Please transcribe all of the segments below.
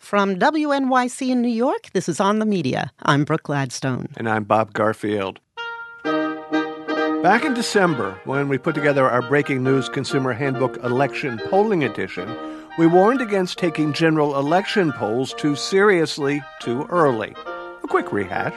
From WNYC in New York, this is On the Media. I'm Brooke Gladstone. And I'm Bob Garfield. Back in December, when we put together our Breaking News Consumer Handbook Election Polling Edition, we warned against taking general election polls too seriously too early. A quick rehash.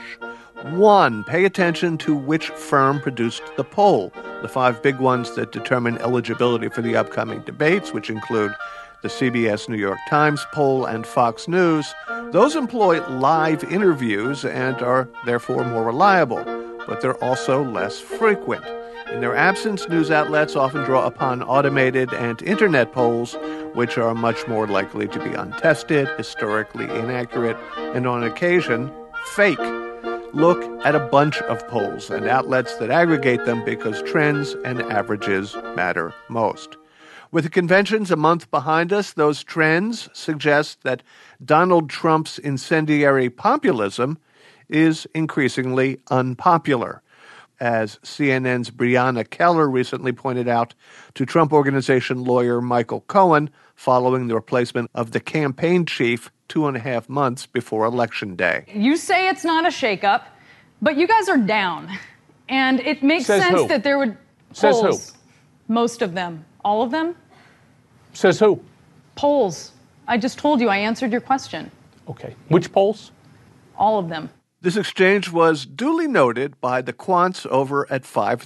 1, pay attention to which firm produced the poll. The 5 big ones that determine eligibility for the upcoming debates, which include the CBS New York Times poll and Fox News. Those employ live interviews and are therefore more reliable, but they're also less frequent. In their absence, news outlets often draw upon automated and internet polls, which are much more likely to be untested, historically inaccurate, and on occasion, fake. Look at a bunch of polls and outlets that aggregate them because trends and averages matter most. With the conventions a month behind us, those trends suggest that Donald Trump's incendiary populism is increasingly unpopular. As CNN's Brianna Keller recently pointed out to Trump Organization lawyer Michael Cohen following the replacement of the campaign chief 2.5 months before Election Day. You say it's not a shakeup, but you guys are down. And it makes sense that there would... Says polls, who? Most of them. All of them? Says who? Polls. I just told you. I answered your question. Okay. Which polls? All of them. This exchange was duly noted by the quants over at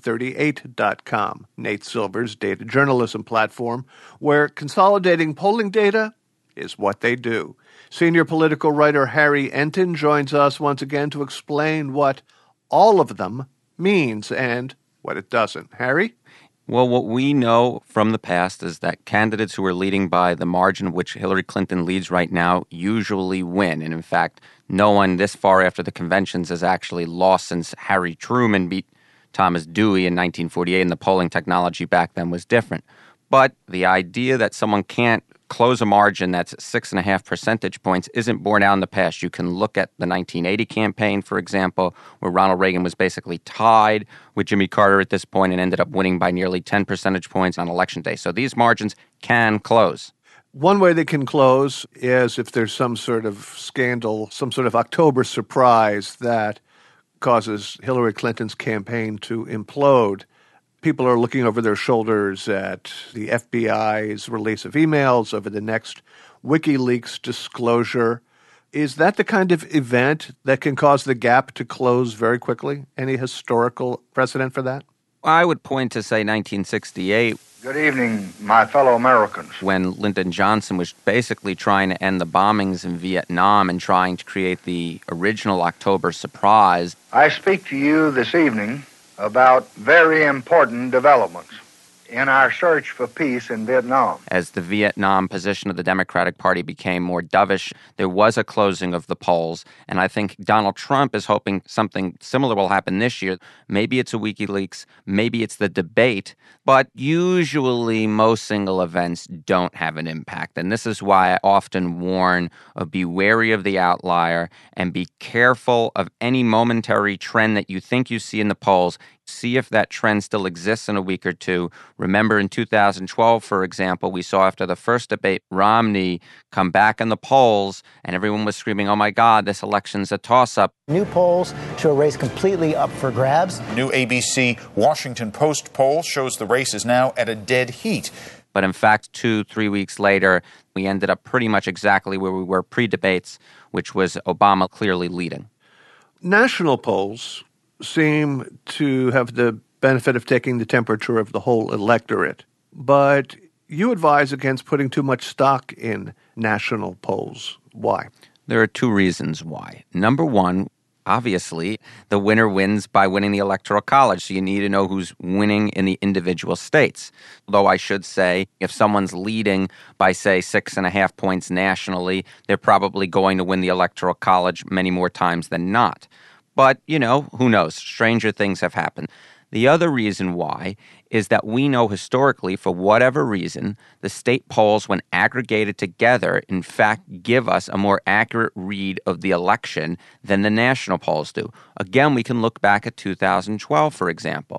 538.com, Nate Silver's data journalism platform, where consolidating polling data is what they do. Senior political writer Harry Enton joins us once again to explain what all of them means and what it doesn't. Harry? Well, what we know from the past is that candidates who are leading by the margin of which Hillary Clinton leads right now usually win. And in fact, no one this far after the conventions has actually lost since Harry Truman beat Thomas Dewey in 1948, and the polling technology back then was different. But the idea that someone can't close a margin that's 6.5 percentage points isn't borne out in the past. You can look at the 1980 campaign, for example, where Ronald Reagan was basically tied with Jimmy Carter at this point and ended up winning by nearly 10 percentage points on Election Day. So these margins can close. One way they can close is if there's some sort of scandal, some sort of October surprise that causes Hillary Clinton's campaign to implode. People are looking over their shoulders at the FBI's release of emails over the next WikiLeaks disclosure. Is that the kind of event that can cause the gap to close very quickly? Any historical precedent for that? I would point to, say, 1968. Good evening, my fellow Americans. When Lyndon Johnson was basically trying to end the bombings in Vietnam and trying to create the original October surprise. I speak to you this evening about very important developments in our search for peace in Vietnam. As the Vietnam position of the Democratic Party became more dovish, there was a closing of the polls, and I think Donald Trump is hoping something similar will happen this year. Maybe it's a WikiLeaks, maybe it's the debate, but usually most single events don't have an impact, and this is why I often warn of be wary of the outlier and be careful of any momentary trend that you think you see in the polls. See if that trend still exists in a week or two. Remember in 2012, for example, we saw after the first debate, Romney come back in the polls, and everyone was screaming, oh my God, this election's a toss-up. New polls show a race completely up for grabs. New ABC Washington Post poll shows the race is now at a dead heat. But in fact, 2-3 weeks later, we ended up pretty much exactly where we were pre-debates, which was Obama clearly leading. National polls seem to have the benefit of taking the temperature of the whole electorate. But you advise against putting too much stock in national polls. Why? There are 2 reasons why. Number one, obviously, the winner wins by winning the Electoral College, so you need to know who's winning in the individual states. Though I should say, if someone's leading by, say, 6.5 points nationally, they're probably going to win the Electoral College many more times than not. But, who knows? Stranger things have happened. The other reason why is that we know historically, for whatever reason, the state polls, when aggregated together, in fact, give us a more accurate read of the election than the national polls do. Again, we can look back at 2012, for example.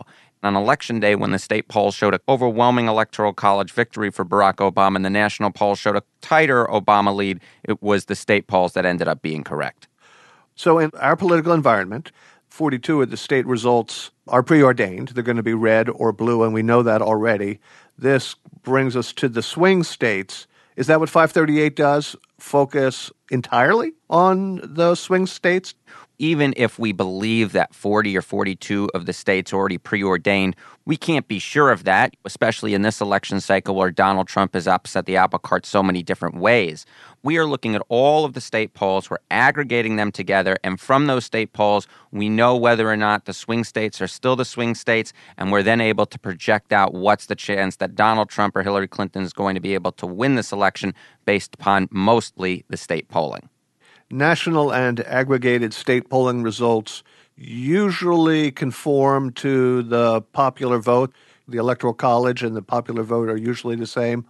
On Election Day, when the state polls showed an overwhelming electoral college victory for Barack Obama and the national polls showed a tighter Obama lead, it was the state polls that ended up being correct. So in our political environment, 42 of the state results are preordained. They're going to be red or blue, and we know that already. This brings us to the swing states. Is that what 538 does? Focus entirely on the swing states? Even if we believe that 40 or 42 of the states already preordained, we can't be sure of that, especially in this election cycle where Donald Trump has upset the apple cart so many different ways. We are looking at all of the state polls, we're aggregating them together, and from those state polls, we know whether or not the swing states are still the swing states, and we're then able to project out what's the chance that Donald Trump or Hillary Clinton is going to be able to win this election based upon mostly the state polling. National and aggregated state polling results usually conform to the popular vote. The Electoral College and the popular vote are usually the same,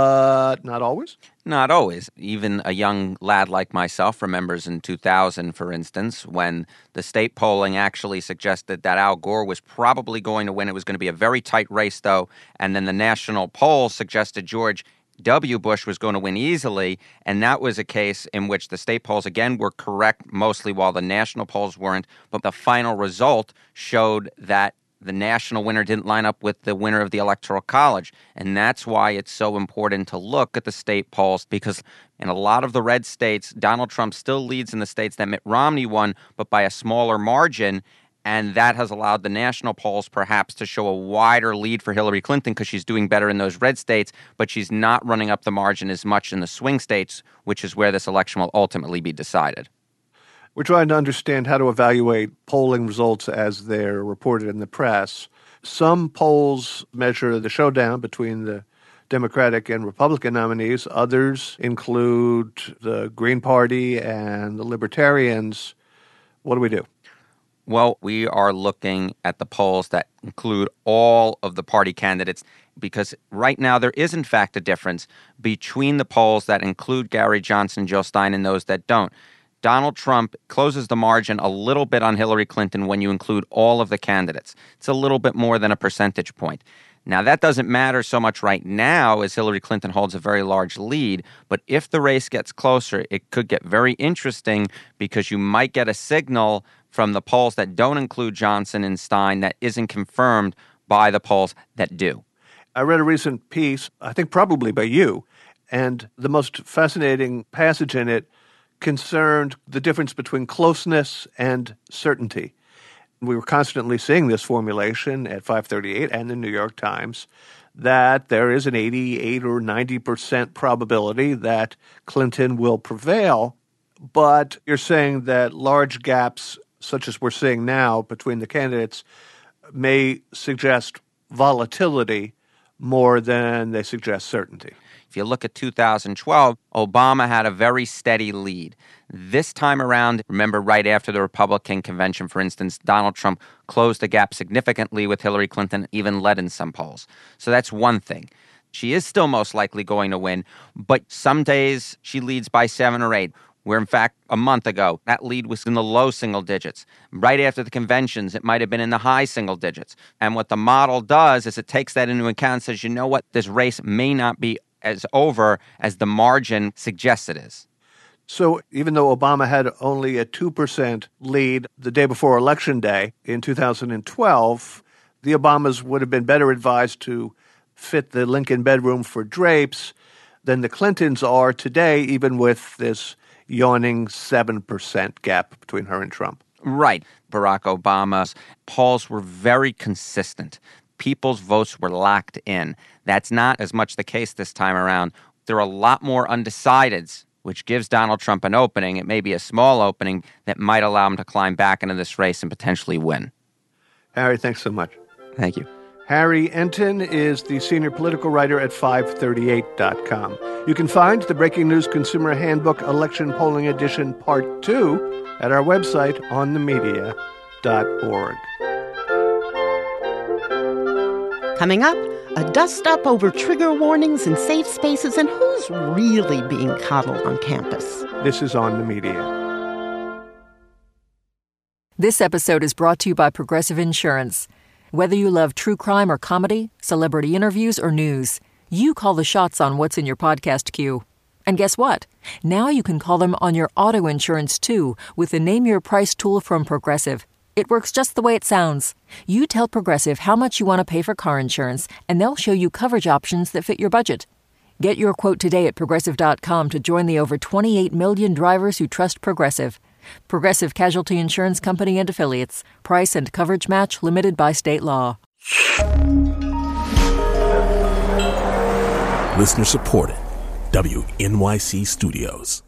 but not always? Not always. Even a young lad like myself remembers in 2000, for instance, when the state polling actually suggested that Al Gore was probably going to win. It was going to be a very tight race, though, and then the national poll suggested George W. Bush was going to win easily, and that was a case in which the state polls, again, were correct mostly while the national polls weren't, but the final result showed that the national winner didn't line up with the winner of the Electoral College, and that's why it's so important to look at the state polls, because in a lot of the red states, Donald Trump still leads in the states that Mitt Romney won, but by a smaller margin. And that has allowed the national polls perhaps to show a wider lead for Hillary Clinton because she's doing better in those red states, but she's not running up the margin as much in the swing states, which is where this election will ultimately be decided. We're trying to understand how to evaluate polling results as they're reported in the press. Some polls measure the showdown between the Democratic and Republican nominees. Others include the Green Party and the Libertarians. What do we do? Well, we are looking at the polls that include all of the party candidates because right now there is, in fact, a difference between the polls that include Gary Johnson, Jill Stein, and those that don't. Donald Trump closes the margin a little bit on Hillary Clinton when you include all of the candidates. It's a little bit more than a percentage point. Now, that doesn't matter so much right now as Hillary Clinton holds a very large lead, but if the race gets closer, it could get very interesting because you might get a signal from the polls that don't include Johnson and Stein that isn't confirmed by the polls that do. I read a recent piece, I think probably by you, and the most fascinating passage in it concerned the difference between closeness and certainty. We were constantly seeing this formulation at 538 and the New York Times that there is an 88 or 90% probability that Clinton will prevail, but you're saying that large gaps such as we're seeing now between the candidates may suggest volatility more than they suggest certainty. If you look at 2012, Obama had a very steady lead. This time around, remember right after the Republican convention, for instance, Donald Trump closed the gap significantly with Hillary Clinton, even led in some polls. So that's one thing. She is still most likely going to win, but some days she leads by 7 or 8. Where, in fact, a month ago, that lead was in the low single digits. Right after the conventions, it might have been in the high single digits. And what the model does is it takes that into account and says, you know what, this race may not be as over as the margin suggests it is. So even though Obama had only a 2% lead the day before Election Day in 2012, the Obamas would have been better advised to fit the Lincoln bedroom for drapes than the Clintons are today, even with this yawning 7% gap between her and Trump. Right. Barack Obama's polls were very consistent. People's votes were locked in. That's not as much the case this time around. There are a lot more undecideds, which gives Donald Trump an opening. It may be a small opening that might allow him to climb back into this race and potentially win. Harry, thanks so much. Thank you. Harry Enten is the senior political writer at 538.com. You can find the Breaking News Consumer Handbook Election Polling Edition Part 2 at our website, onthemedia.org. Coming up, a dust-up over trigger warnings in safe spaces and who's really being coddled on campus. This is On the Media. This episode is brought to you by Progressive Insurance. Whether you love true crime or comedy, celebrity interviews or news, you call the shots on what's in your podcast queue. And guess what? Now you can call them on your auto insurance too with the Name Your Price tool from Progressive. It works just the way it sounds. You tell Progressive how much you want to pay for car insurance, and they'll show you coverage options that fit your budget. Get your quote today at Progressive.com to join the over 28 million drivers who trust Progressive. Progressive Casualty Insurance Company and Affiliates. Price and coverage match limited by state law. Listener supported. WNYC Studios.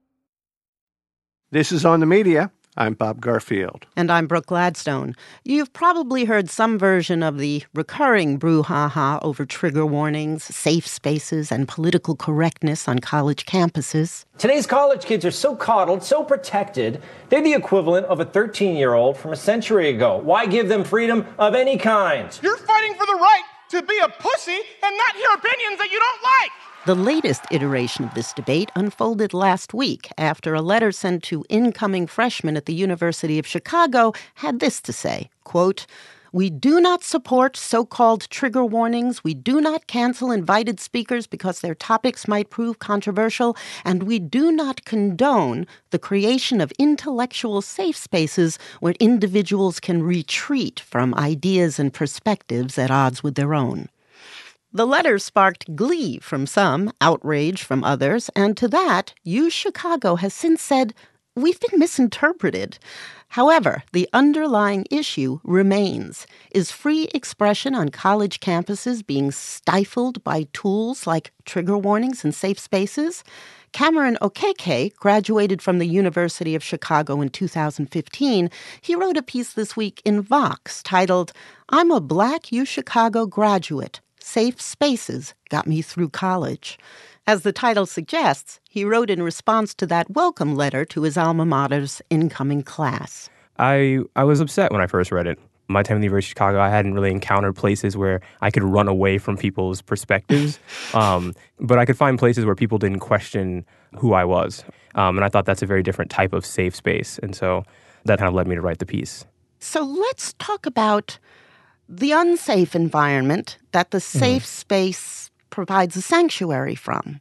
This is On the Media. I'm Bob Garfield. And I'm Brooke Gladstone. You've probably heard some version of the recurring brouhaha over trigger warnings, safe spaces, and political correctness on college campuses. Today's college kids are so coddled, so protected, they're the equivalent of a 13-year-old from a century ago. Why give them freedom of any kind? You're fighting for the right to be a pussy and not hear opinions that you don't like. The latest iteration of this debate unfolded last week after a letter sent to incoming freshmen at the University of Chicago had this to say, quote, "We do not support so-called trigger warnings. We do not cancel invited speakers because their topics might prove controversial. And we do not condone the creation of intellectual safe spaces where individuals can retreat from ideas and perspectives at odds with their own." The letter sparked glee from some, outrage from others, and to that, UChicago has since said, "We've been misinterpreted." However, the underlying issue remains. Is free expression on college campuses being stifled by tools like trigger warnings and safe spaces? Cameron Okeke graduated from the University of Chicago in 2015. He wrote a piece this week in Vox titled, "I'm a Black UChicago graduate. Safe spaces got me through college." As the title suggests, he wrote in response to that welcome letter to his alma mater's incoming class. I was upset when I first read it. My time in the University of Chicago, I hadn't really encountered places where I could run away from people's perspectives, but I could find places where people didn't question who I was. And I thought that's a very different type of safe space. And so that kind of led me to write the piece. So let's talk about the unsafe environment that the safe space provides a sanctuary from.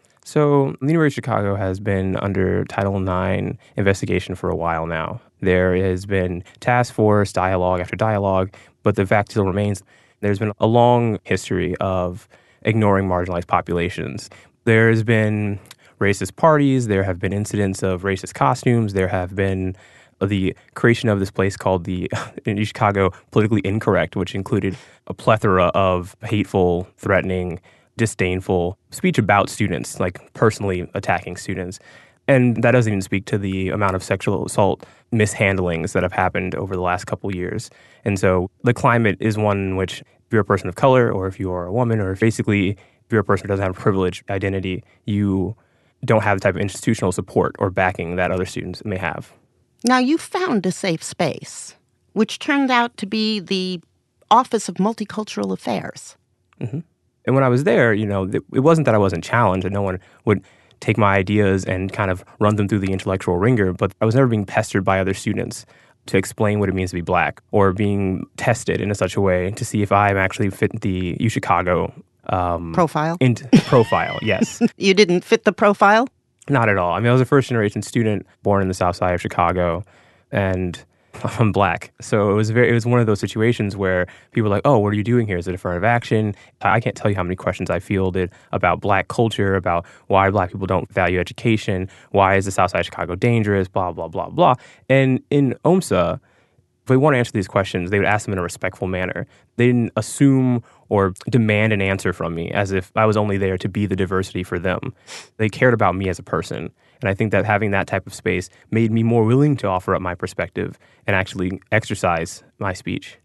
So the University of Chicago has been under Title IX investigation for a while now. There has been task force, dialogue after dialogue, but the fact still remains there's been a long history of ignoring marginalized populations. There's been racist parties, there have been incidents of racist costumes, there have been the creation of this place called the in Chicago Politically Incorrect, which included a plethora of hateful, threatening, disdainful speech about students, like personally attacking students. And that doesn't even speak to the amount of sexual assault mishandlings that have happened over the last couple of years. And so the climate is one in which if you're a person of color or if you are a woman or basically if you're a person who doesn't have a privileged identity, you don't have the type of institutional support or backing that other students may have. Now, you found a safe space, which turned out to be the Office of Multicultural Affairs. Mm-hmm. And when I was there, it wasn't that I wasn't challenged and no one would take my ideas and kind of run them through the intellectual ringer, but I was never being pestered by other students to explain what it means to be Black or being tested in such a way to see if I actually fit the UChicago profile. Profile, yes. You didn't fit the profile? Not at all. I mean, I was a first-generation student born in the South Side of Chicago, and I'm Black. So it was one of those situations where people were like, "Oh, what are you doing here? Is it affirmative action?" I can't tell you how many questions I fielded about Black culture, about why Black people don't value education, why is the South Side of Chicago dangerous, blah, blah, blah, blah. And in OMSA, if they want to answer these questions, they would ask them in a respectful manner. They didn't assume or demand an answer from me as if I was only there to be the diversity for them. They cared about me as a person. And I think that having that type of space made me more willing to offer up my perspective and actually exercise my speech.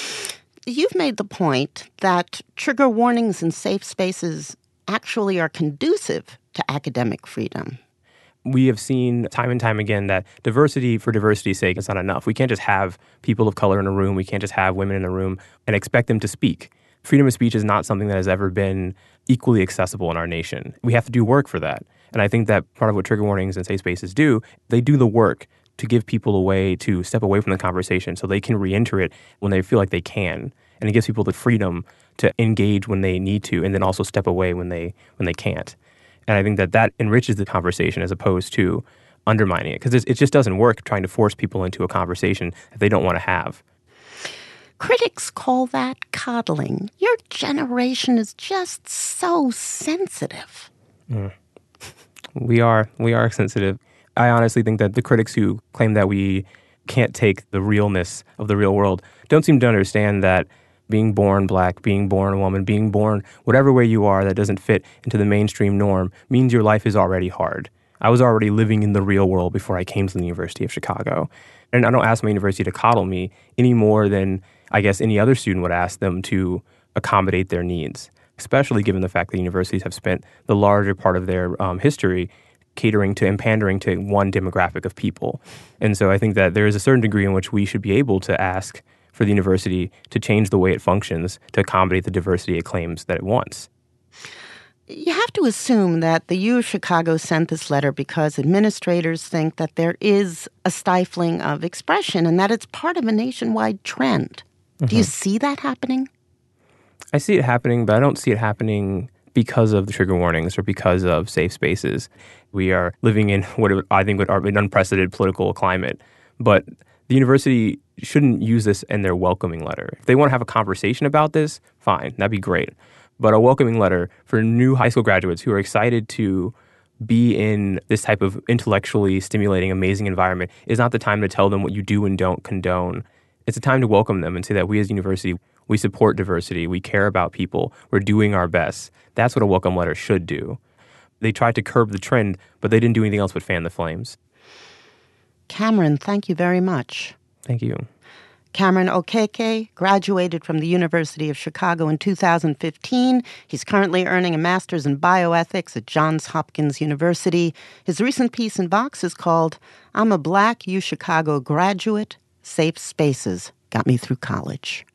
You've made the point that trigger warnings and safe spaces actually are conducive to academic freedom. We have seen time and time again that diversity for diversity's sake is not enough. We can't just have people of color in a room. We can't just have women in a room and expect them to speak. Freedom of speech is not something that has ever been equally accessible in our nation. We have to do work for that. And I think that part of what trigger warnings and safe spaces do, they do the work to give people a way to step away from the conversation so they can re-enter it when they feel like they can. And it gives people the freedom to engage when they need to and then also step away when they can't. And I think that enriches the conversation as opposed to undermining it, because it just doesn't work trying to force people into a conversation that they don't want to have. Critics call that coddling. Your generation is just so sensitive. We are sensitive. I honestly think that the critics who claim that we can't take the realness of the real world don't seem to understand that being born black, being born a woman, being born whatever way you are that doesn't fit into the mainstream norm means your life is already hard. I was already living in the real world before I came to the University of Chicago. And I don't ask my university to coddle me any more than I guess any other student would ask them to accommodate their needs, especially given the fact that universities have spent the larger part of their history catering to and pandering to one demographic of people. And so I think that there is a certain degree in which we should be able to ask for the university to change the way it functions to accommodate the diversity it claims that it wants. You have to assume that the U of Chicago sent this letter because administrators think that there is a stifling of expression and that it's part of a nationwide trend. Mm-hmm. Do you see that happening? I see it happening, but I don't see it happening because of the trigger warnings or because of safe spaces. We are living in what I think would be an unprecedented political climate. But the university shouldn't use this in their welcoming letter. If they want to have a conversation about this, fine, that'd be great. But a welcoming letter for new high school graduates who are excited to be in this type of intellectually stimulating, amazing environment is not the time to tell them what you do and don't condone. It's a time to welcome them and say that we as a university, we support diversity, we care about people, we're doing our best. That's what a welcome letter should do. They tried to curb the trend, but they didn't do anything else but fan the flames. Cameron, thank you very much. Thank you. Cameron Okeke graduated from the University of Chicago in 2015. He's currently earning a master's in bioethics at Johns Hopkins University. His recent piece in Vox is called "I'm a Black U Chicago Graduate. Safe Spaces Got Me Through College."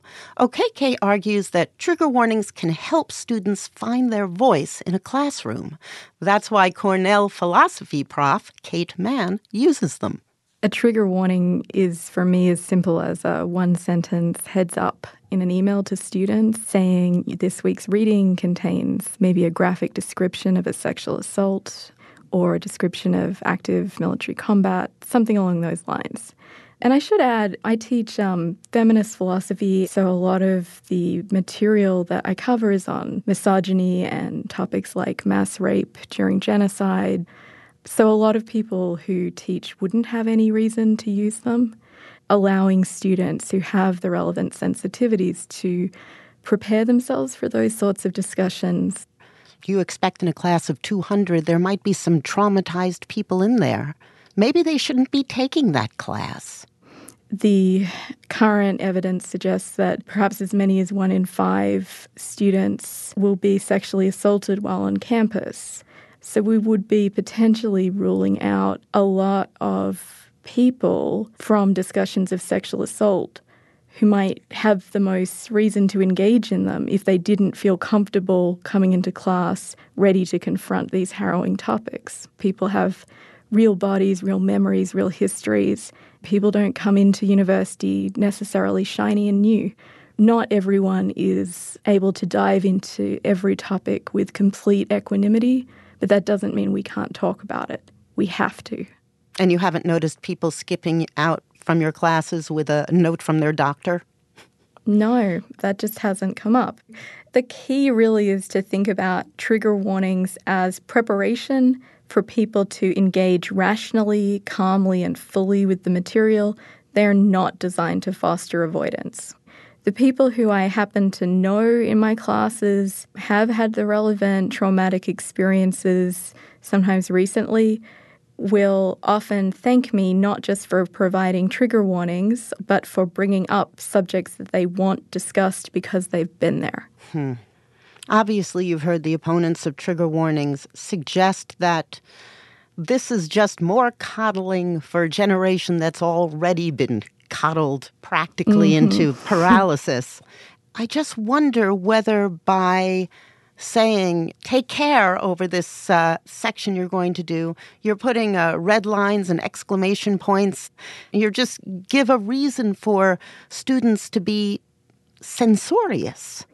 Okeke argues that trigger warnings can help students find their voice in a classroom. That's why Cornell philosophy prof Kate Mann uses them. A trigger warning is, for me, as simple as a one-sentence heads up in an email to students saying this week's reading contains maybe a graphic description of a sexual assault or a description of active military combat, something along those lines. And I should add, I teach feminist philosophy, so a lot of the material that I cover is on misogyny and topics like mass rape during genocide. So a lot of people who teach wouldn't have any reason to use them, allowing students who have the relevant sensitivities to prepare themselves for those sorts of discussions. You expect in a class of 200 there might be some traumatized people in there. Maybe they shouldn't be taking that class. The current evidence suggests that perhaps as many as 1 in 5 students will be sexually assaulted while on campus. So we would be potentially ruling out a lot of people from discussions of sexual assault who might have the most reason to engage in them if they didn't feel comfortable coming into class ready to confront these harrowing topics. People have real bodies, real memories, real histories. People don't come into university necessarily shiny and new. Not everyone is able to dive into every topic with complete equanimity, but that doesn't mean we can't talk about it. We have to. And you haven't noticed people skipping out from your classes with a note from their doctor? No, that just hasn't come up. The key really is to think about trigger warnings as preparation for people to engage rationally, calmly, and fully with the material. They're not designed to foster avoidance. The people who I happen to know in my classes have had the relevant traumatic experiences, sometimes recently, will often thank me not just for providing trigger warnings, but for bringing up subjects that they want discussed because they've been there. Obviously, you've heard the opponents of trigger warnings suggest that this is just more coddling for a generation that's already been coddled practically into paralysis. I just wonder whether by saying, take care over this section you're going to do. You're putting red lines and exclamation points. You're just give a reason for students to be censorious.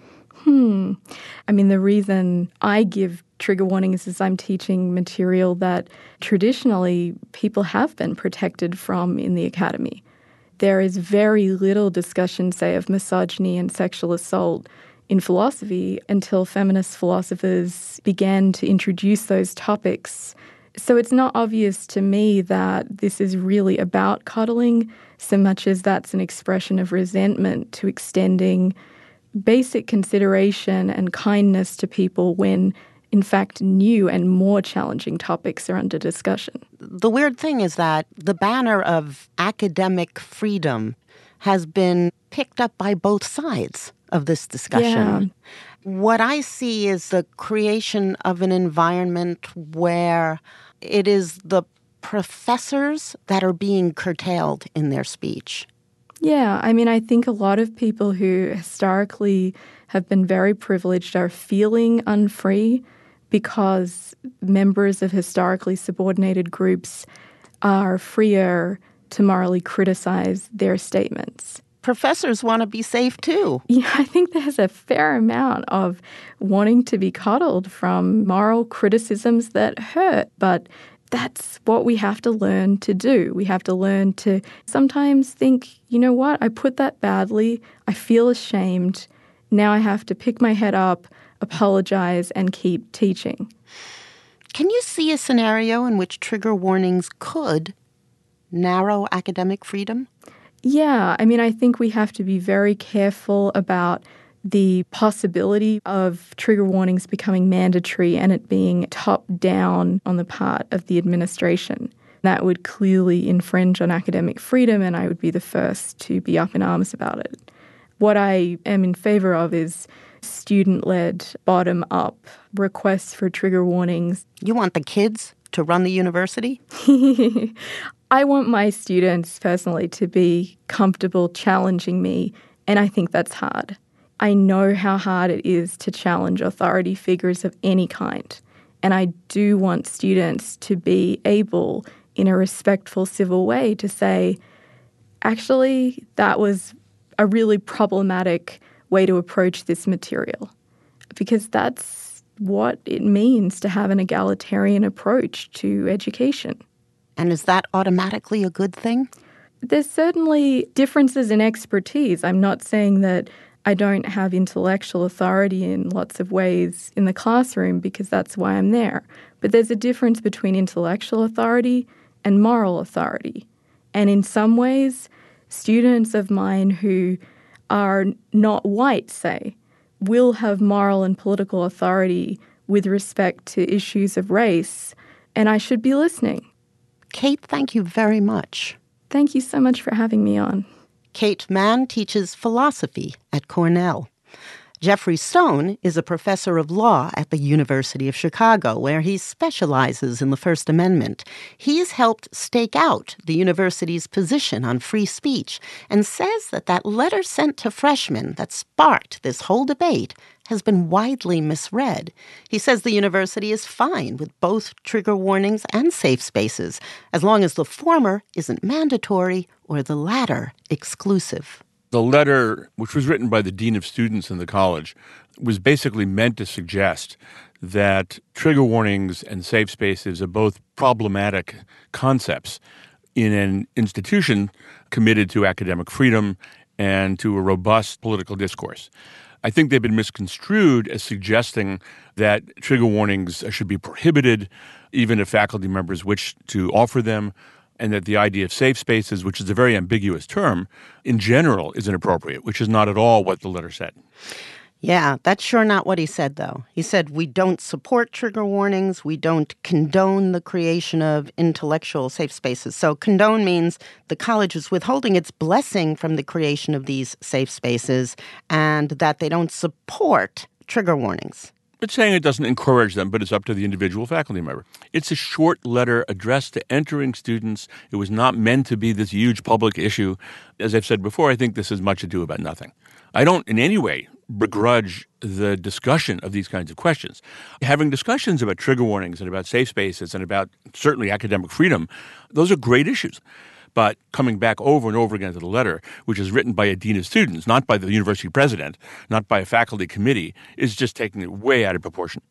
I mean, the reason I give trigger warnings is I'm teaching material that traditionally people have been protected from in the academy. There is very little discussion, say, of misogyny and sexual assault in philosophy until feminist philosophers began to introduce those topics. So it's not obvious to me that this is really about coddling so much as that's an expression of resentment to extending basic consideration and kindness to people when, in fact, new and more challenging topics are under discussion. The weird thing is that the banner of academic freedom has been picked up by both sides of this discussion. Yeah. What I see is the creation of an environment where it is the professors that are being curtailed in their speech. Yeah, I mean, I think a lot of people who historically have been very privileged are feeling unfree because members of historically subordinated groups are freer to morally criticize their statements. Professors want to be safe too. Yeah, I think there's a fair amount of wanting to be coddled from moral criticisms that hurt, but that's what we have to learn to do. We have to learn to sometimes think, you know what, I put that badly, I feel ashamed, now I have to pick my head up, apologize, and keep teaching. Can you see a scenario in which trigger warnings could narrow academic freedom? Yeah, I mean, I think we have to be very careful about the possibility of trigger warnings becoming mandatory and it being top-down on the part of the administration. That would clearly infringe on academic freedom, and I would be the first to be up in arms about it. What I am in favor of is student-led, bottom-up requests for trigger warnings. You want the kids to run the university? I want my students personally to be comfortable challenging me, and I think that's hard. I know how hard it is to challenge authority figures of any kind, and I do want students to be able, in a respectful civil way, to say, actually, that was a really problematic way to approach this material, because that's what it means to have an egalitarian approach to education. And is that automatically a good thing? There's certainly differences in expertise. I'm not saying that I don't have intellectual authority in lots of ways in the classroom because that's why I'm there. But there's a difference between intellectual authority and moral authority. And in some ways, students of mine who are not white, say, will have moral and political authority with respect to issues of race, and I should be listening. Kate, thank you very much. Thank you so much for having me on. Kate Manne teaches philosophy at Cornell. Jeffrey Stone is a professor of law at the University of Chicago, where he specializes in the First Amendment. He's helped stake out the university's position on free speech and says that letter sent to freshmen that sparked this whole debate has been widely misread. He says the university is fine with both trigger warnings and safe spaces, as long as the former isn't mandatory or the latter exclusive. The letter, which was written by the dean of students in the college, was basically meant to suggest that trigger warnings and safe spaces are both problematic concepts in an institution committed to academic freedom and to a robust political discourse. I think they've been misconstrued as suggesting that trigger warnings should be prohibited, even if faculty members wish to offer them, and that the idea of safe spaces, which is a very ambiguous term, in general is inappropriate, which is not at all what the letter said. Yeah, that's sure not what he said, though. He said, we don't support trigger warnings. We don't condone the creation of intellectual safe spaces. So condone means the college is withholding its blessing from the creation of these safe spaces and that they don't support trigger warnings. It's saying it doesn't encourage them, but it's up to the individual faculty member. It's a short letter addressed to entering students. It was not meant to be this huge public issue. As I've said before, I think this is much ado about nothing. I don't in any way begrudge the discussion of these kinds of questions. Having discussions about trigger warnings and about safe spaces and about certainly academic freedom, those are great issues. But coming back over and over again to the letter, which is written by a dean of students, not by the university president, not by a faculty committee, is just taking it way out of proportion.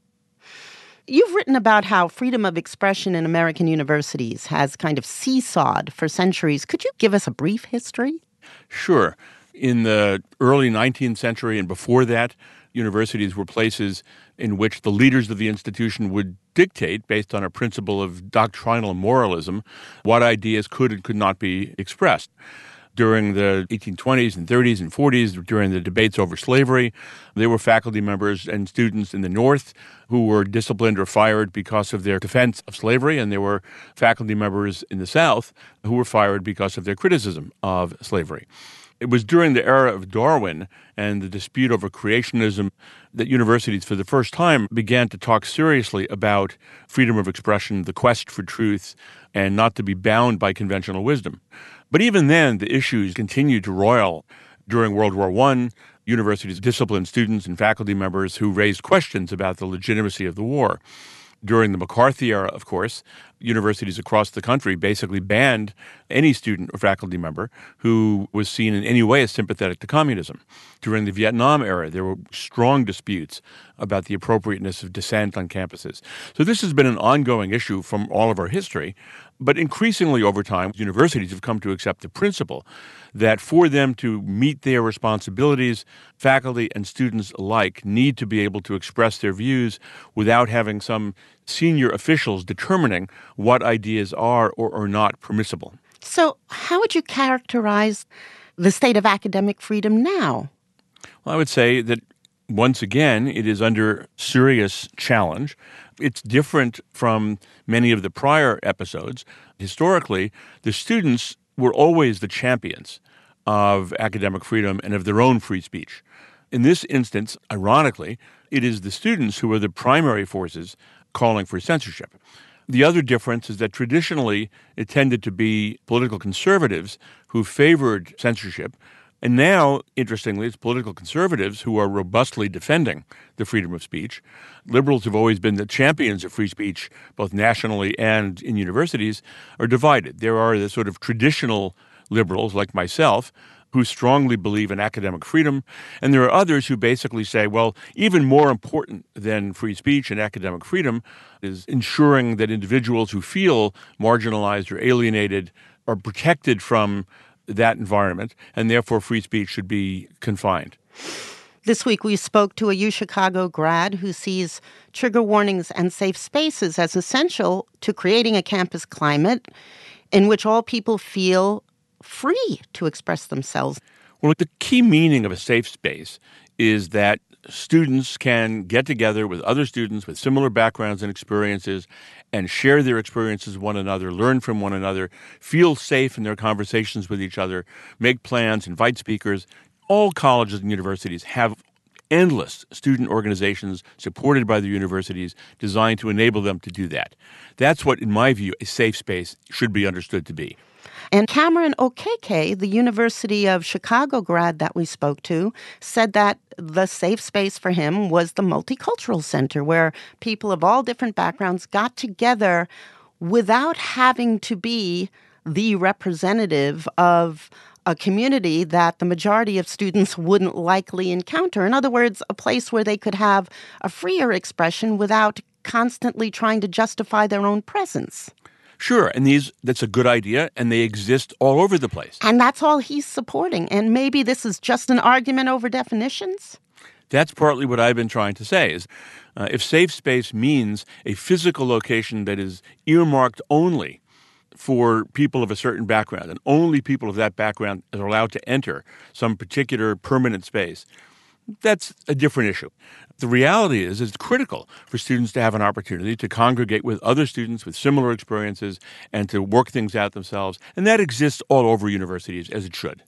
You've written about how freedom of expression in American universities has kind of seesawed for centuries. Could you give us a brief history? Sure. In the early 19th century and before that, universities were places in which the leaders of the institution would dictate, based on a principle of doctrinal moralism, what ideas could and could not be expressed. During the 1820s and 30s and 40s, during the debates over slavery, there were faculty members and students in the North who were disciplined or fired because of their defense of slavery, and there were faculty members in the South who were fired because of their criticism of slavery. It was during the era of Darwin and the dispute over creationism that universities for the first time began to talk seriously about freedom of expression, the quest for truth, and not to be bound by conventional wisdom. But even then, the issues continued to roil. During World War I, universities disciplined students and faculty members who raised questions about the legitimacy of the war. During the McCarthy era, of course, universities across the country basically banned any student or faculty member who was seen in any way as sympathetic to communism. During the Vietnam era, there were strong disputes about the appropriateness of dissent on campuses. So this has been an ongoing issue from all of our history, but increasingly over time, universities have come to accept the principle that for them to meet their responsibilities, faculty and students alike need to be able to express their views without having some senior officials determining what ideas are or are not permissible. So how would you characterize the state of academic freedom now? Well, I would say that, once again, it is under serious challenge. It's different from many of the prior episodes. Historically, the students were always the champions of academic freedom and of their own free speech. In this instance, ironically, it is the students who are the primary forces calling for censorship. The other difference is that traditionally it tended to be political conservatives who favored censorship. And now, interestingly, it's political conservatives who are robustly defending the freedom of speech. Liberals have always been the champions of free speech, both nationally and in universities, are divided. There are the sort of traditional liberals, like myself, who strongly believe in academic freedom, and there are others who basically say, well, even more important than free speech and academic freedom is ensuring that individuals who feel marginalized or alienated are protected from that environment, and therefore free speech should be confined. This week we spoke to a UChicago grad who sees trigger warnings and safe spaces as essential to creating a campus climate in which all people feel free to express themselves. Well, the key meaning of a safe space is that students can get together with other students with similar backgrounds and experiences and share their experiences with one another, learn from one another, feel safe in their conversations with each other, make plans, invite speakers. All colleges and universities have endless student organizations supported by the universities designed to enable them to do that. That's what, in my view, a safe space should be understood to be. And Cameron Okeke, the University of Chicago grad that we spoke to, said that the safe space for him was the Multicultural Center, where people of all different backgrounds got together without having to be the representative of a community that the majority of students wouldn't likely encounter. In other words, a place where they could have a freer expression without constantly trying to justify their own presence. Sure, and that's a good idea, and they exist all over the place. And that's all he's supporting. And maybe this is just an argument over definitions? That's partly what I've been trying to say, is if safe space means a physical location that is earmarked only for people of a certain background, and only people of that background are allowed to enter some particular permanent space, that's a different issue. The reality is it's critical for students to have an opportunity to congregate with other students with similar experiences and to work things out themselves. And that exists all over universities, as it should.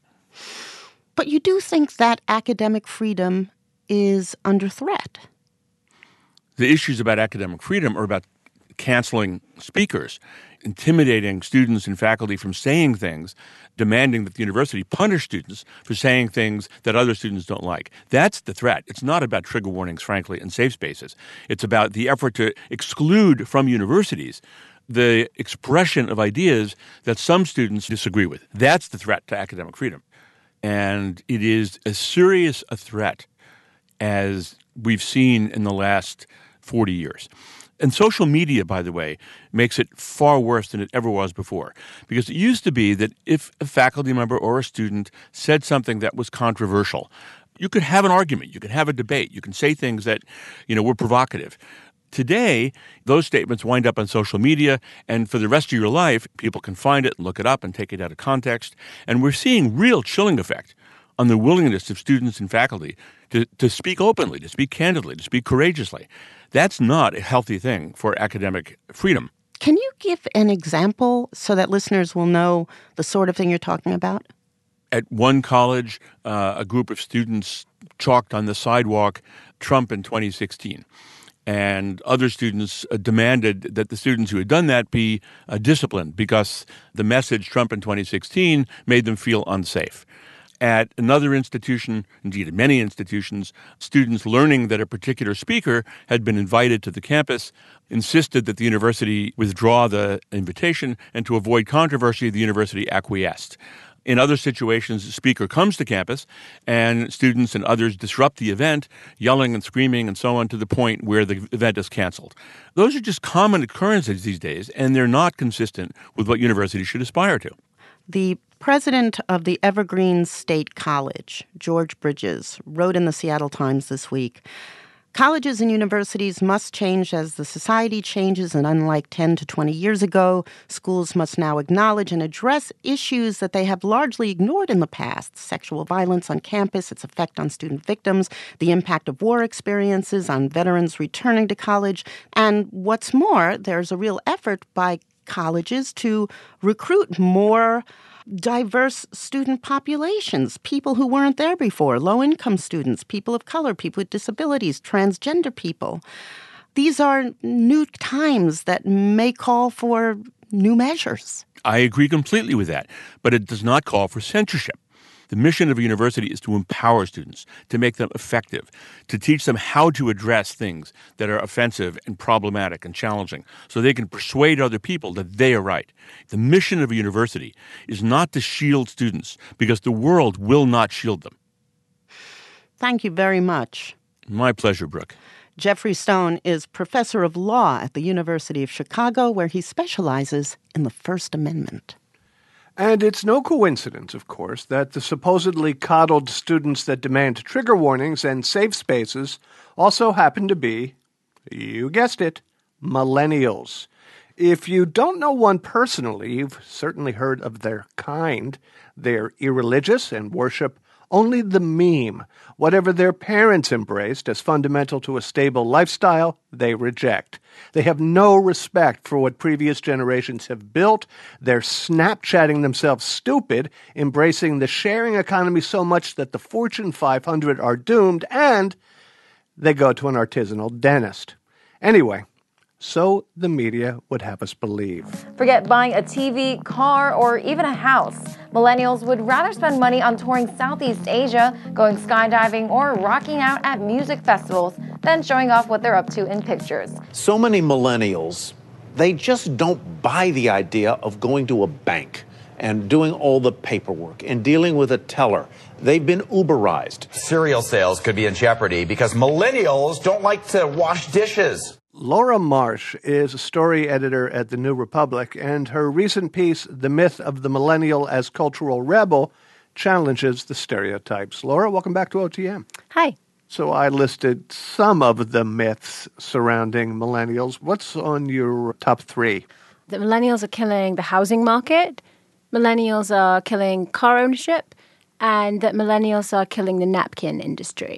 But you do think that academic freedom is under threat? The issues about academic freedom are about canceling speakers, intimidating students and faculty from saying things, demanding that the university punish students for saying things that other students don't like. That's the threat. It's not about trigger warnings, frankly, and safe spaces. It's about the effort to exclude from universities the expression of ideas that some students disagree with. That's the threat to academic freedom. And it is as serious a threat as we've seen in the last 40 years. And social media, by the way, makes it far worse than it ever was before. Because it used to be that if a faculty member or a student said something that was controversial, you could have an argument, you could have a debate, you can say things that, were provocative. Today, those statements wind up on social media, and for the rest of your life, people can find it and look it up and take it out of context. And we're seeing real chilling effect on the willingness of students and faculty to speak openly, to speak candidly, to speak courageously. That's not a healthy thing for academic freedom. Can you give an example so that listeners will know the sort of thing you're talking about? At one college, a group of students chalked on the sidewalk Trump in 2016. And other students demanded that the students who had done that be disciplined because the message Trump in 2016 made them feel unsafe. At another institution, indeed at many institutions, students learning that a particular speaker had been invited to the campus insisted that the university withdraw the invitation, and to avoid controversy, the university acquiesced. In other situations, the speaker comes to campus and students and others disrupt the event, yelling and screaming and so on, to the point where the event is canceled. Those are just common occurrences these days, and they're not consistent with what universities should aspire to. The president of the Evergreen State College, George Bridges, wrote in the Seattle Times this week, "Colleges and universities must change as the society changes, and unlike 10 to 20 years ago, schools must now acknowledge and address issues that they have largely ignored in the past: sexual violence on campus, its effect on student victims, the impact of war experiences on veterans returning to college, and what's more, there's a real effort by colleges to recruit more diverse student populations, people who weren't there before, low-income students, people of color, people with disabilities, transgender people. These are new times that may call for new measures." I agree completely with that, but it does not call for censorship. The mission of a university is to empower students, to make them effective, to teach them how to address things that are offensive and problematic and challenging, so they can persuade other people that they are right. The mission of a university is not to shield students, because the world will not shield them. Thank you very much. My pleasure, Brooke. Jeffrey Stone is professor of law at the University of Chicago, where he specializes in the First Amendment. And it's no coincidence, of course, that the supposedly coddled students that demand trigger warnings and safe spaces also happen to be, you guessed it, millennials. If you don't know one personally, you've certainly heard of their kind. They're irreligious and worship only the meme. Whatever their parents embraced as fundamental to a stable lifestyle, they reject. They have no respect for what previous generations have built. They're Snapchatting themselves stupid, embracing the sharing economy so much that the Fortune 500 are doomed, and they go to an artisanal dentist. Anyway, so the media would have us believe. Forget buying a TV, car, or even a house. Millennials would rather spend money on touring Southeast Asia, going skydiving, or rocking out at music festivals than showing off what they're up to in pictures. So many millennials, they just don't buy the idea of going to a bank and doing all the paperwork and dealing with a teller. They've been Uberized. Cereal sales could be in jeopardy because millennials don't like to wash dishes. Laura Marsh is a story editor at The New Republic, and her recent piece, The Myth of the Millennial as Cultural Rebel, challenges the stereotypes. Laura, welcome back to OTM. Hi. So I listed some of the myths surrounding millennials. What's on your top three? That millennials are killing the housing market, millennials are killing car ownership, and that millennials are killing the napkin industry.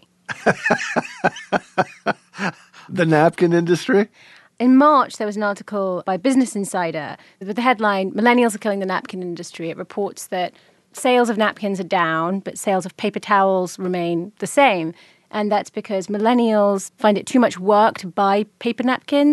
The napkin industry? In March, there was an article by Business Insider with the headline, "Millennials are killing the napkin industry." It reports that sales of napkins are down, but sales of paper towels remain the same. And that's because millennials find it too much work to buy paper napkins,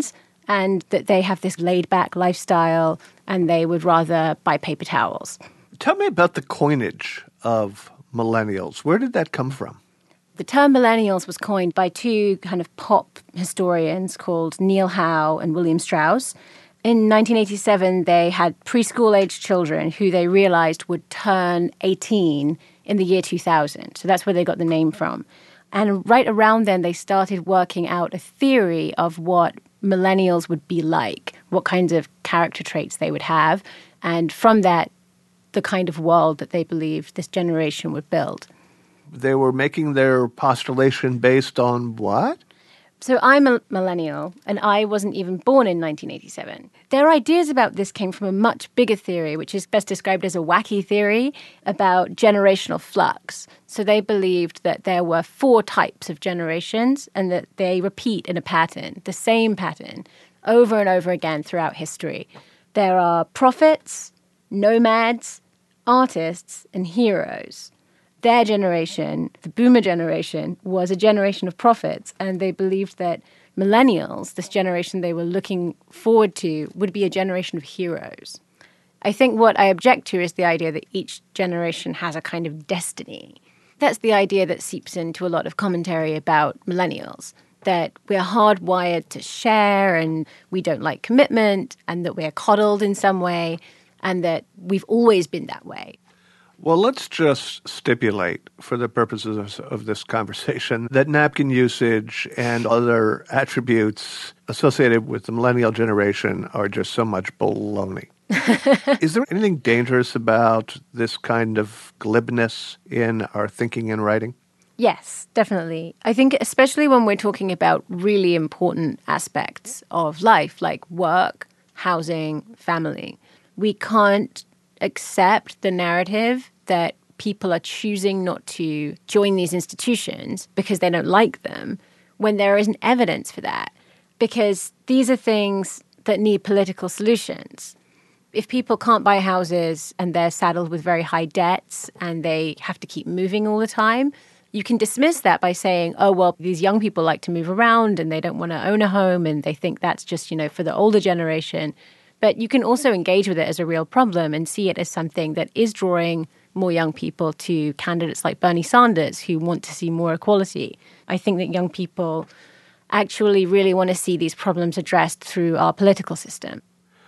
and that they have this laid-back lifestyle and they would rather buy paper towels. Tell me about the coinage of millennials. Where did that come from? The term millennials was coined by two kind of pop historians called Neil Howe and William Strauss. In 1987, they had preschool-aged children who they realized would turn 18 in the year 2000. So that's where they got the name from. And right around then, they started working out a theory of what millennials would be like, what kinds of character traits they would have, and from that, the kind of world that they believed this generation would build. They were making their postulation based on what? So I'm a millennial, and I wasn't even born in 1987. Their ideas about this came from a much bigger theory, which is best described as a wacky theory about generational flux. So they believed that there were 4 types of generations and that they repeat in a pattern, the same pattern, over and over again throughout history. There are prophets, nomads, artists, and heroes. Their generation, the boomer generation, was a generation of prophets, and they believed that millennials, this generation they were looking forward to, would be a generation of heroes. I think what I object to is the idea that each generation has a kind of destiny. That's the idea that seeps into a lot of commentary about millennials, that we're hardwired to share and we don't like commitment and that we're coddled in some way and that we've always been that way. Well, let's just stipulate, for the purposes of this conversation, that napkin usage and other attributes associated with the millennial generation are just so much baloney. Is there anything dangerous about this kind of glibness in our thinking and writing? Yes, definitely. I think especially when we're talking about really important aspects of life, like work, housing, family, we can't accept the narrative that people are choosing not to join these institutions because they don't like them when there isn't evidence for that. Because these are things that need political solutions. If people can't buy houses and they're saddled with very high debts and they have to keep moving all the time, you can dismiss that by saying, oh, well, these young people like to move around and they don't want to own a home and they think that's just, for the older generation. But you can also engage with it as a real problem and see it as something that is drawing more young people to candidates like Bernie Sanders who want to see more equality. I think that young people actually really want to see these problems addressed through our political system.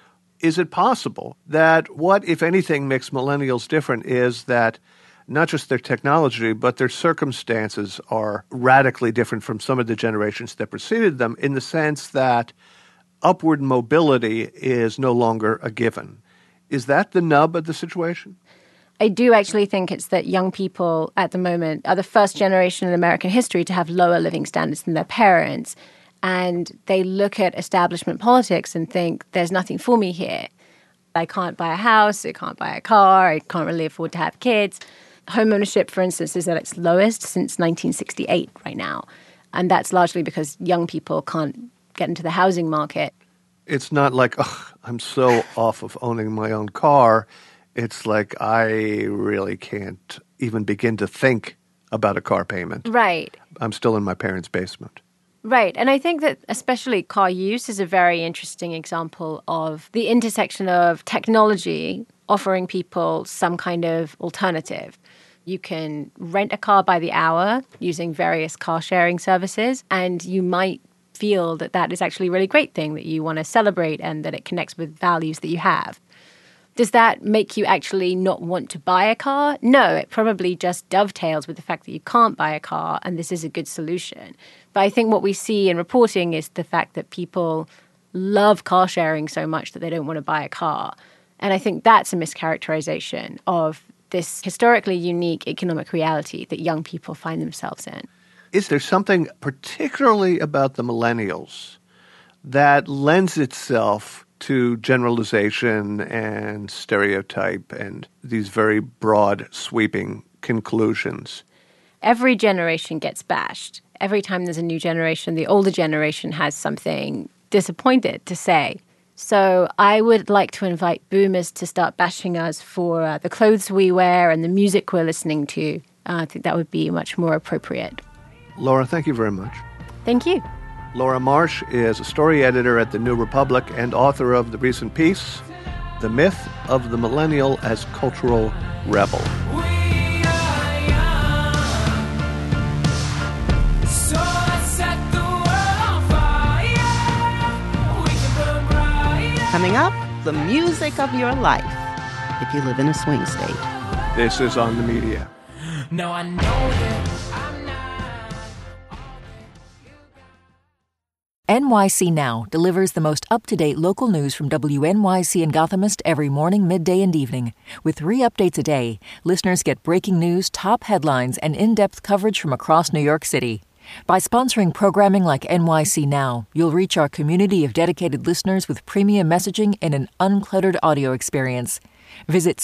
Is it possible that what, if anything, makes millennials different is that not just their technology, but their circumstances are radically different from some of the generations that preceded them in the sense that upward mobility is no longer a given? Is that the nub of the situation? I do actually think it's that young people at the moment are the first generation in American history to have lower living standards than their parents. And they look at establishment politics and think, there's nothing for me here. I can't buy a house, I can't buy a car, I can't really afford to have kids. Home ownership, for instance, is at its lowest since 1968 right now. And that's largely because young people can't get into the housing market. It's not like, I'm so off of owning my own car. It's like I really can't even begin to think about a car payment. Right. I'm still in my parents' basement. Right. And I think that especially car use is a very interesting example of the intersection of technology offering people some kind of alternative. You can rent a car by the hour using various car sharing services, and you might feel that that is actually a really great thing that you want to celebrate and that it connects with values that you have. Does that make you actually not want to buy a car? No, it probably just dovetails with the fact that you can't buy a car and this is a good solution. But I think what we see in reporting is the fact that people love car sharing so much that they don't want to buy a car. And I think that's a mischaracterization of this historically unique economic reality that young people find themselves in. Is there something particularly about the millennials that lends itself to generalization and stereotype and these very broad, sweeping conclusions? Every generation gets bashed. Every time there's a new generation, the older generation has something disappointed to say. So I would like to invite boomers to start bashing us for the clothes we wear and the music we're listening to. I think that would be much more appropriate. Laura, thank you very much. Thank you. Laura Marsh is a story editor at The New Republic and author of the recent piece, The Myth of the Millennial as Cultural Rebel. Coming up, the music of your life, if you live in a swing state. This is On the Media. No, I know that NYC Now delivers the most up-to-date local news from WNYC and Gothamist every morning, midday, and evening. With 3 updates a day, listeners get breaking news, top headlines, and in-depth coverage from across New York City. By sponsoring programming like NYC Now, you'll reach our community of dedicated listeners with premium messaging and an uncluttered audio experience. Visit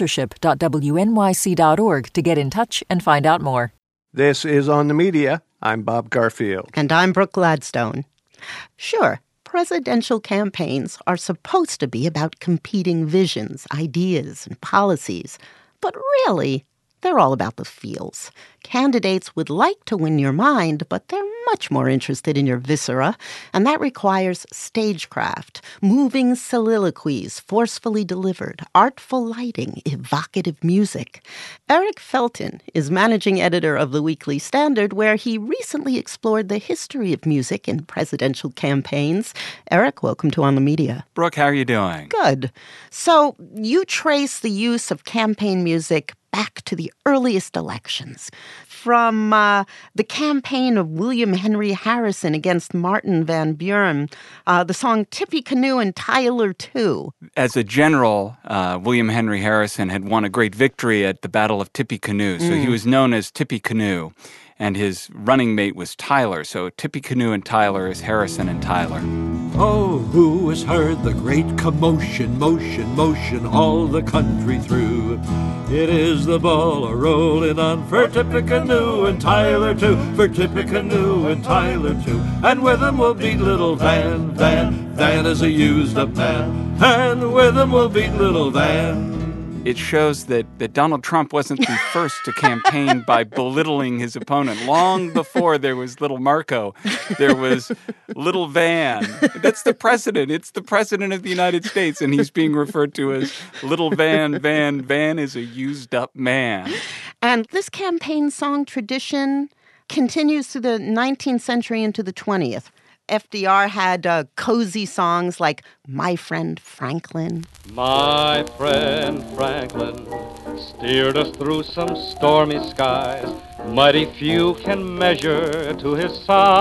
sponsorship.wnyc.org to get in touch and find out more. This is On the Media. I'm Bob Garfield. And I'm Brooke Gladstone. Sure, presidential campaigns are supposed to be about competing visions, ideas, and policies. But really, they're all about the feels. Candidates would like to win your mind, but they're much more interested in your viscera, and that requires stagecraft, moving soliloquies forcefully delivered, artful lighting, evocative music. Eric Felton is managing editor of the Weekly Standard, where he recently explored the history of music in presidential campaigns. Eric, welcome to On the Media. Brooke, how are you doing? Good. So you trace the use of campaign music back to the earliest elections. From the campaign of William Henry Harrison against Martin Van Buren, the song Tippecanoe Canoe and Tyler Too. As a general, William Henry Harrison had won a great victory at the Battle of Tippecanoe, so he was known as Tippecanoe, and his running mate was Tyler. So Tippecanoe and Tyler is Harrison and Tyler. Oh, who has heard the great commotion, motion, motion all the country through? It is the ball a-rolling on for Tippecanoe and Tyler too, for Tippecanoe and Tyler too. And with him will beat little Van, Van is a used-up man. And with him will beat little Van. It shows that Donald Trump wasn't the first to campaign by belittling his opponent. Long before there was little Marco, there was little Van. That's the president. It's the president of the United States, and he's being referred to as little Van. Van is a used-up man. And this campaign song tradition continues through the 19th century into the 20th. FDR had cozy songs like My Friend Franklin. My friend Franklin steered us through some stormy skies. Mighty few can measure to his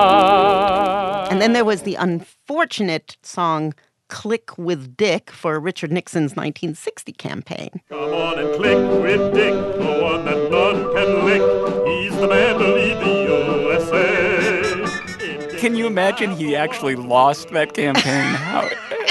size. And then there was the unfortunate song Click with Dick for Richard Nixon's 1960 campaign. Come on and click with Dick, the one that none can lick. He's the man to lead the USA. Can you imagine he actually lost that campaign? How?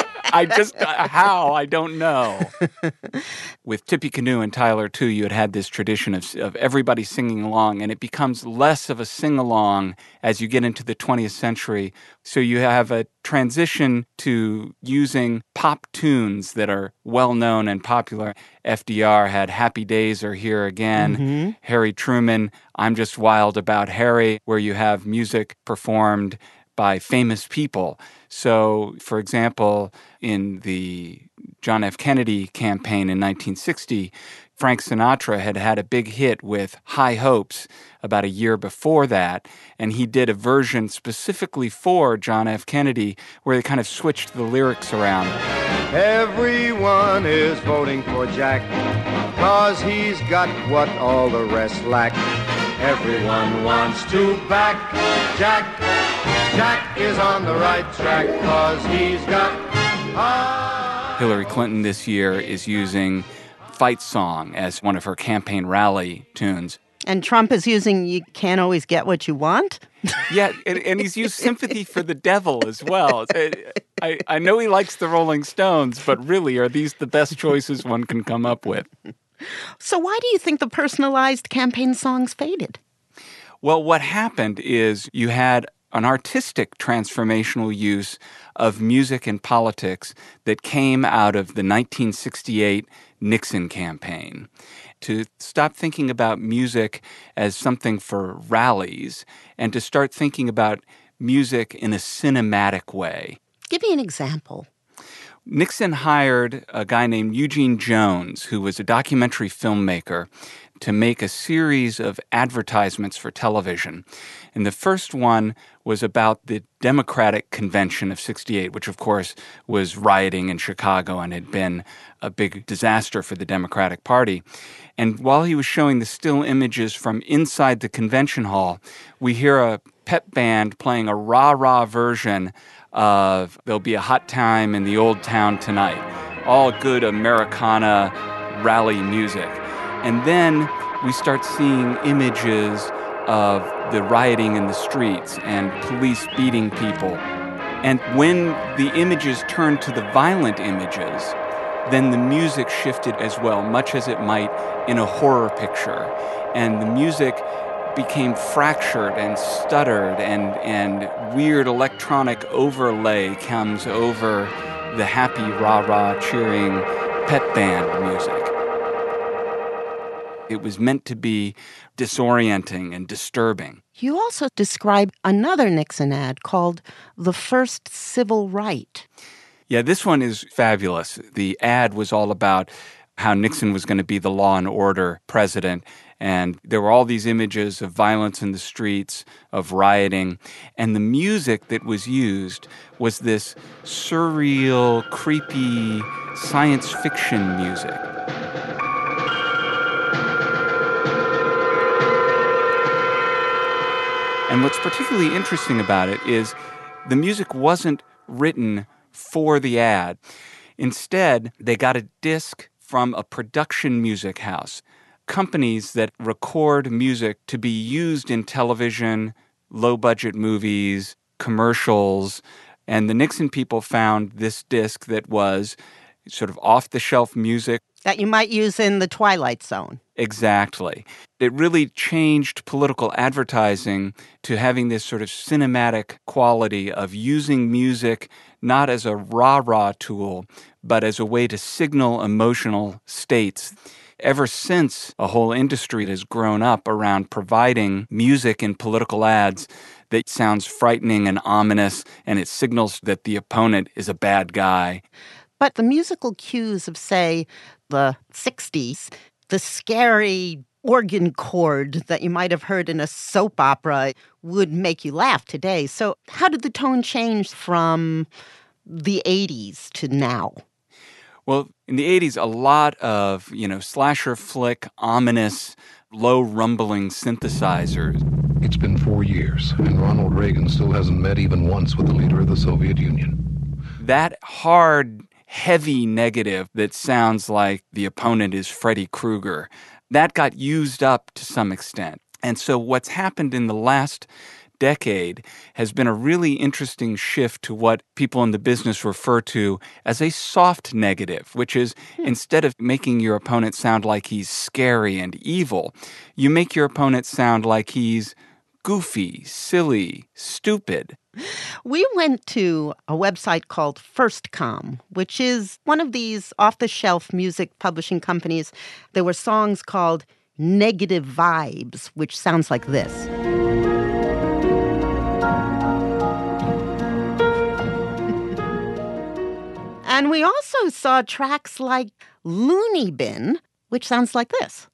I don't know. With Tippecanoe and Tyler too, you had this tradition of everybody singing along, and it becomes less of a sing-along as you get into the 20th century. So you have a transition to using pop tunes that are well-known and popular. FDR had Happy Days Are Here Again. Harry Truman, I'm Just Wild About Harry, where you have music performed by famous people. So, for example, in the John F. Kennedy campaign in 1960, Frank Sinatra had a big hit with High Hopes about a year before that, and he did a version specifically for John F. Kennedy where they kind of switched the lyrics around. Everyone is voting for Jack, 'cause he's got what all the rest lack. Everyone wants to back Jack. Jack is on the right track, 'cause he's got... Hillary Clinton this year is using Fight Song as one of her campaign rally tunes. And Trump is using You Can't Always Get What You Want? Yeah, and he's used Sympathy for the Devil as well. I know he likes the Rolling Stones, but really, are these the best choices one can come up with? So why do you think the personalized campaign songs faded? Well, what happened is you had an artistic transformational use of music and politics that came out of the 1968 Nixon campaign. To stop thinking about music as something for rallies and to start thinking about music in a cinematic way. Give me an example. Nixon hired a guy named Eugene Jones, who was a documentary filmmaker, to make a series of advertisements for television. And the first one was about the Democratic Convention of '68, which, of course, was rioting in Chicago and had been a big disaster for the Democratic Party. And while he was showing the still images from inside the convention hall, we hear a pep band playing a rah-rah version of There'll Be a Hot Time in the Old Town Tonight. All good Americana rally music. And then we start seeing images of the rioting in the streets and police beating people. And when the images turned to the violent images, then the music shifted as well, much as it might in a horror picture. And the music became fractured and stuttered, and weird electronic overlay comes over the happy, rah-rah, cheering pep band music. It was meant to be disorienting and disturbing. You also describe another Nixon ad called The First Civil Right. Yeah, this one is fabulous. The ad was all about how Nixon was going to be the law and order president. And there were all these images of violence in the streets, of rioting. And the music that was used was this surreal, creepy science fiction music. And what's particularly interesting about it is the music wasn't written for the ad. Instead, they got a disc from a production music house, companies that record music to be used in television, low-budget movies, commercials. And the Nixon people found this disc that was sort of off-the-shelf music. That you might use in the Twilight Zone. Exactly. It really changed political advertising to having this sort of cinematic quality of using music not as a rah-rah tool, but as a way to signal emotional states. Ever since, a whole industry has grown up around providing music in political ads that sounds frightening and ominous, and it signals that the opponent is a bad guy. But the musical cues of, say, the 60s, the scary organ chord that you might have heard in a soap opera would make you laugh today. So how did the tone change from the 80s to now? Well, in the 80s, a lot of, slasher flick, ominous, low rumbling synthesizers. It's been 4 years, and Ronald Reagan still hasn't met even once with the leader of the Soviet Union. That hard, heavy negative that sounds like the opponent is Freddy Krueger, that got used up to some extent. And so what's happened in the last decade has been a really interesting shift to what people in the business refer to as a soft negative, which is instead of making your opponent sound like he's scary and evil, you make your opponent sound like he's goofy, silly, stupid. We went to a website called FirstCom, which is one of these off-the-shelf music publishing companies. There were songs called Negative Vibes, which sounds like this. And we also saw tracks like Looney Bin, which sounds like this.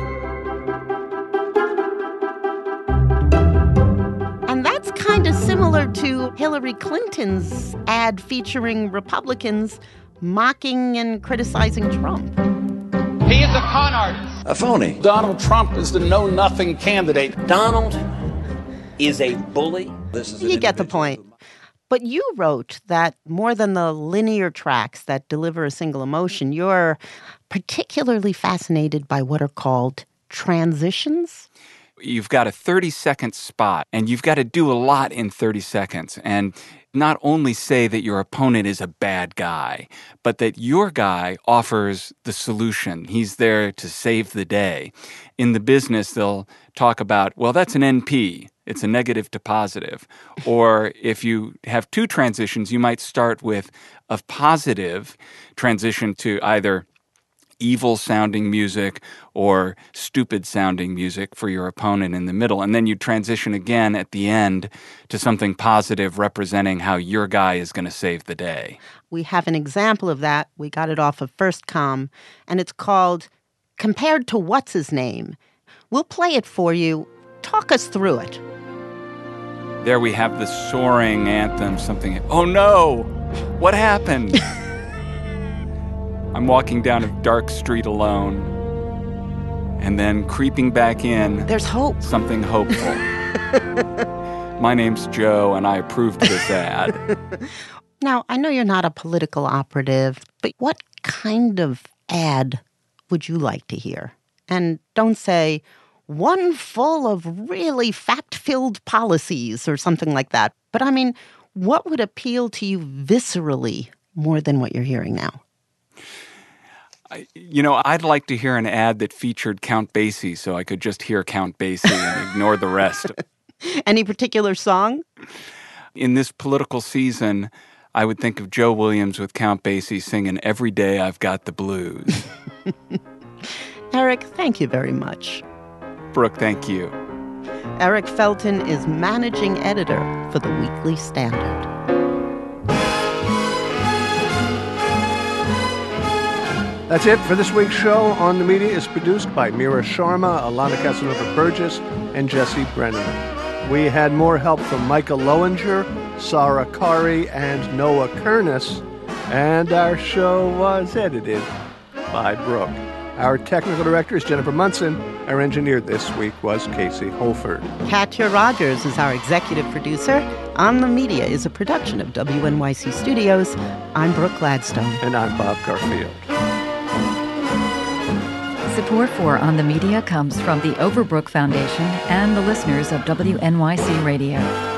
And that's kind of similar to Hillary Clinton's ad featuring Republicans mocking and criticizing Trump. He is a con artist. A phony. Donald Trump is the know-nothing candidate. Donald is a bully. You get the point. But you wrote that more than the linear tracks that deliver a single emotion, you're particularly fascinated by what are called transitions. You've got a 30-second spot, and you've got to do a lot in 30 seconds. And not only say that your opponent is a bad guy, but that your guy offers the solution. He's there to save the day. In the business, they'll talk about, well, that's an NP. It's a negative to positive. Or if you have two transitions, you might start with a positive transition to either evil sounding music or stupid sounding music for your opponent in the middle. And then you transition again at the end to something positive representing how your guy is going to save the day. We have an example of that. We got it off of First Com, and it's called Compared to What's His Name. We'll play it for you. Talk us through it. There we have the soaring anthem, something, oh no, what happened? I'm walking down a dark street alone, and then creeping back in. There's hope. Something hopeful. My name's Joe, and I approved this ad. Now, I know you're not a political operative, but what kind of ad would you like to hear? And don't say, one full of really fact-filled policies or something like that. But I mean, what would appeal to you viscerally more than what you're hearing now? I'd like to hear an ad that featured Count Basie so I could just hear Count Basie and ignore the rest. Any particular song? In this political season, I would think of Joe Williams with Count Basie singing Every Day I've Got the Blues. Eric, thank you very much. Brooke, thank you. Eric Felton is managing editor for the Weekly Standard. That's it for this week's show. On the Media is produced by Mira Sharma, Alana Casanova-Burgess, and Jesse Brenneman. We had more help from Micah Lowinger, Sarah Kari, and Noah Kernis. And our show was edited by Brooke. Our technical director is Jennifer Munson. Our engineer this week was Casey Holford. Katya Rogers is our executive producer. On the Media is a production of WNYC Studios. I'm Brooke Gladstone. And I'm Bob Garfield. Support for On the Media comes from the Overbrook Foundation and the listeners of WNYC Radio.